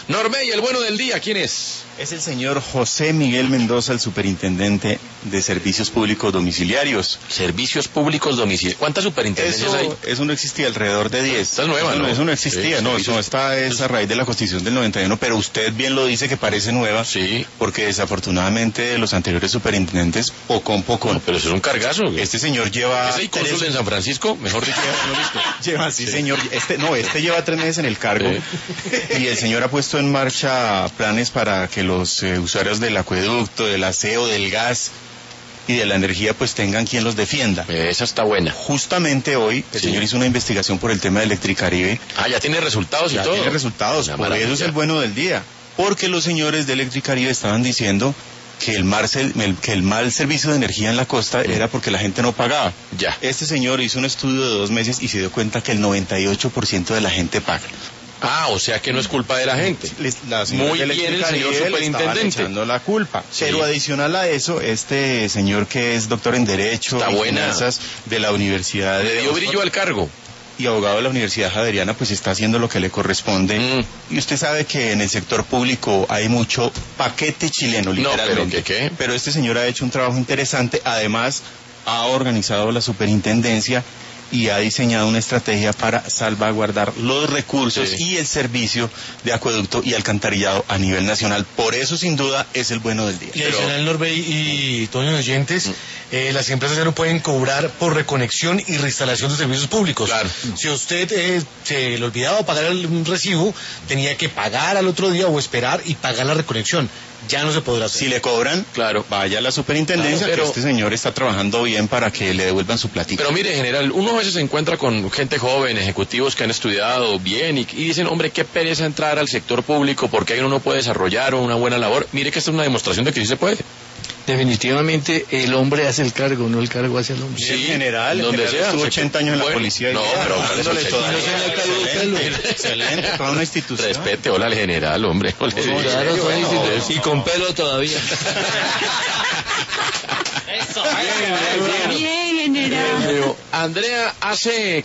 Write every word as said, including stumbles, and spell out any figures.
Normey, el bueno del día, ¿quién es? Es el señor José Miguel Mendoza, el superintendente de Servicios Públicos Domiciliarios. Servicios Públicos Domiciliarios. ¿Cuántas superintendencias eso, hay? Eso no existía, alrededor de diez. Esta es nueva, eso, ¿no? Eso no existía, sí, no, servicios... eso está es a raíz de la Constitución del noventa y uno, pero usted bien lo dice que parece nueva. Sí. Porque desafortunadamente los anteriores superintendentes, poco a poco... No, pero eso es un cargazo. Este señor lleva... ¿Es el cónsul tres... en San Francisco? Mejor dicho. Lleva, sí, sí, señor. Este, no, este lleva tres meses en el cargo. Sí. Y el señor ha puesto en marcha planes para que los eh, usuarios del acueducto, del aseo, del gas y de la energía pues tengan quien los defienda. Esa está buena. Justamente hoy el sí. señor hizo una investigación por el tema de Electricaribe. Ah, ya tiene resultados y ya todo. Ya tiene resultados, por maravilla. Eso es el bueno del día. Porque los señores de Electricaribe estaban diciendo que el, mar, el, que el mal servicio de energía en la costa mm. era porque la gente no pagaba. Ya. Este señor hizo un estudio de dos meses y se dio cuenta que el noventa y ocho por ciento de la gente paga. Ah, o sea que no es culpa de la gente. La Muy bien el señor superintendente. Echando la culpa. Sí. Pero adicional a eso, este señor que es doctor en Derecho Está y buena. Finanzas de la Universidad Le de dio brillo al cargo. Y abogado de la Universidad Javeriana, pues está haciendo lo que le corresponde. Mm. Y usted sabe que en el sector público hay mucho paquete chileno, literalmente. No, pero, ¿qué, qué? pero este señor ha hecho un trabajo interesante. Además, ha organizado la superintendencia y ha diseñado una estrategia para salvaguardar los recursos sí. y el servicio de acueducto y alcantarillado a nivel nacional. Por eso, sin duda, es el bueno del día. Y adicional, Normey y todos los oyentes, mm. eh, las empresas ya no pueden cobrar por reconexión y reinstalación de servicios públicos. Claro. Si usted eh, se le olvidaba pagar un recibo, tenía que pagar al otro día o esperar y pagar la reconexión. Ya no se podrá hacer. Si le cobran, claro, vaya a la superintendencia, claro, pero que este señor está trabajando bien para que le devuelvan su platito. Pero mire, general, uno a veces se encuentra con gente joven, ejecutivos que han estudiado bien y, y dicen, hombre, qué pereza entrar al sector público porque ahí uno no puede desarrollar una buena labor. Mire que esta es una demostración de que sí se puede. Definitivamente el hombre hace el cargo, no el cargo hace el hombre. Sí, en general, donde general sea, estuvo se... ochenta años en bueno, la policía. No, y pero dándole todavía. Excelente, excelente, toda una institución. Respete, hola al general, hombre. Oh, claro, bueno, y con pelo todavía. Eso, bien, bien, bien. Bien, general. Andrea, hace